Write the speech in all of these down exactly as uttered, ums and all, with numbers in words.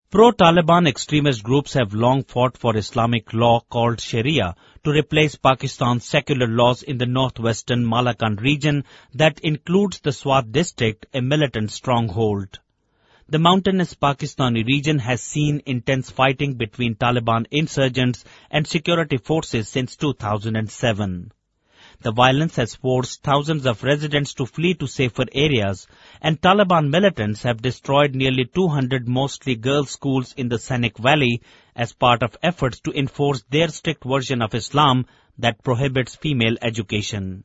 Pro-Taliban extremist groups have long fought for Islamic law called Sharia to replace Pakistan's secular laws in the northwestern Malakand region that includes the Swat district, a militant stronghold. The mountainous Pakistani region has seen intense fighting between Taliban insurgents and security forces since two thousand seven. The violence has forced thousands of residents to flee to safer areas, and Taliban militants have destroyed nearly two hundred mostly girls' schools in the Sainik Valley as part of efforts to enforce their strict version of Islam that prohibits female education.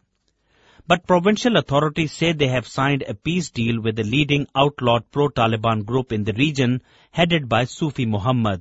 But provincial authorities say they have signed a peace deal with the leading outlawed pro-Taliban group in the region, headed by Sufi Muhammad.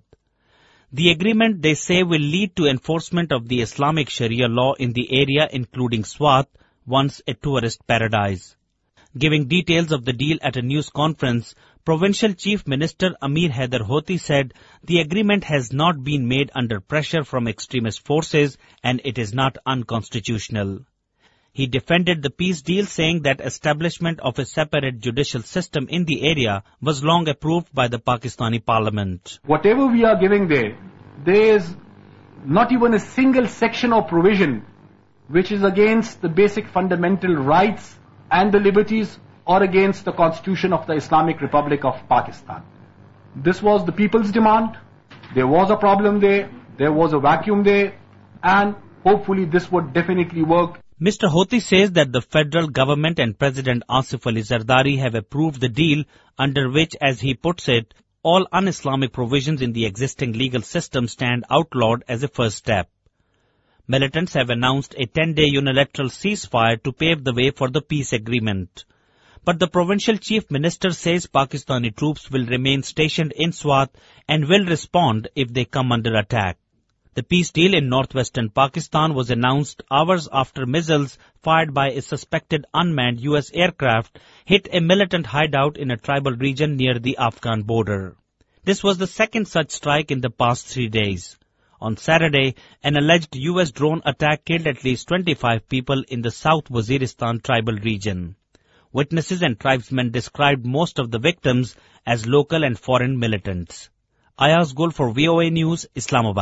The agreement, they say, will lead to enforcement of the Islamic Sharia law in the area, including Swat, once a tourist paradise. Giving details of the deal at a news conference, Provincial Chief Minister Amir Haider Hoti said the agreement has not been made under pressure from extremist forces and it is not unconstitutional. He defended the peace deal, saying that establishment of a separate judicial system in the area was long approved by the Pakistani parliament. Whatever we are giving there, there is not even a single section or provision which is against the basic fundamental rights and the liberties or against the Constitution of the Islamic Republic of Pakistan. This was the people's demand. There was a problem there, there was a vacuum there, and hopefully this would definitely work. Mister Hoti says that the federal government and President Asif Ali Zardari have approved the deal under which, as he puts it, all un-Islamic provisions in the existing legal system stand outlawed as a first step. Militants have announced a ten-day unilateral ceasefire to pave the way for the peace agreement. But the provincial chief minister says Pakistani troops will remain stationed in Swat and will respond if they come under attack. The peace deal in northwestern Pakistan was announced hours after missiles fired by a suspected unmanned U S aircraft hit a militant hideout in a tribal region near the Afghan border. This was the second such strike in the past three days. On Saturday, an alleged U S drone attack killed at least twenty-five people in the South Waziristan tribal region. Witnesses and tribesmen described most of the victims as local and foreign militants. Ayaz Gul for V O A News, Islamabad.